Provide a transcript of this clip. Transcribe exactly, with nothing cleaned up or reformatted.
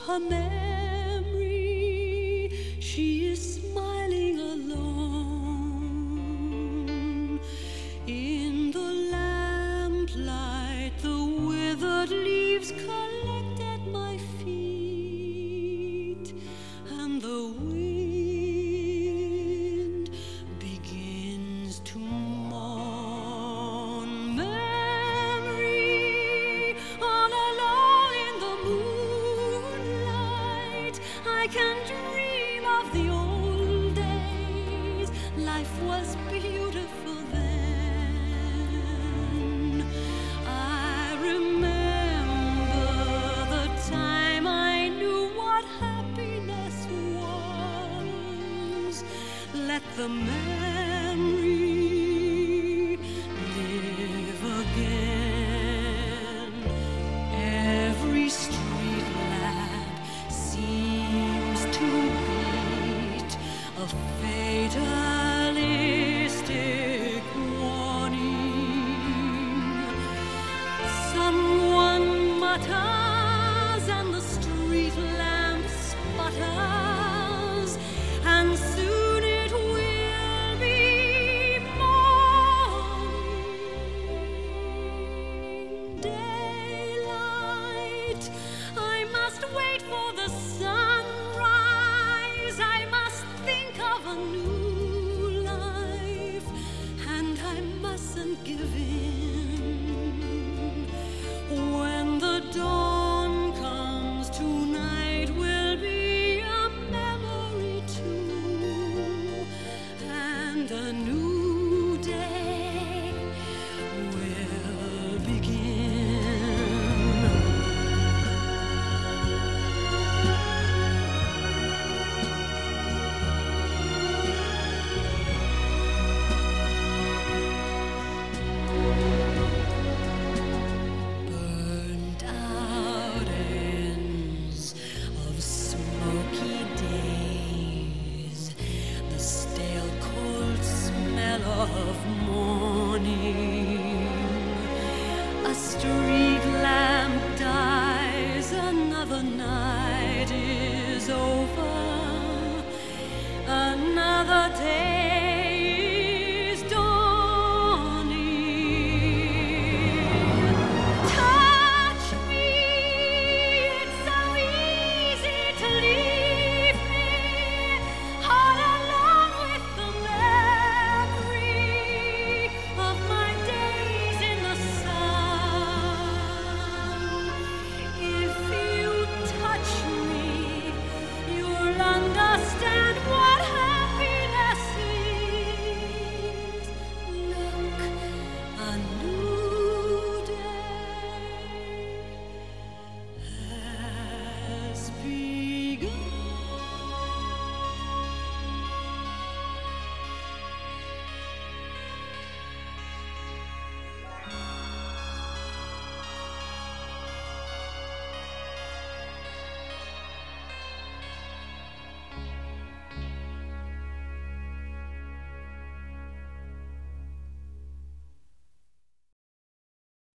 her memory. She is smiling alone. In the lamplight, the withered leaves collect at my feet, and the wind begins to mourn. Memory, all alone in the moonlight, I can dream of the old days. Life was beautiful then. I remember the time I knew what happiness was. Let the memory live again. Every street lamp seems to beat a fatalistic warning. Someone mutters and the street lamp sputters, and soon it will be morning. Daylight, I must wait for the sunrise. I must think of a new life, and I mustn't give in. When the dawn comes, tonight will be a memory too, and a new day will begin. Burnt out ends of smoky days, the stale cold smell of morning. A street lamp dies, another night is over, another day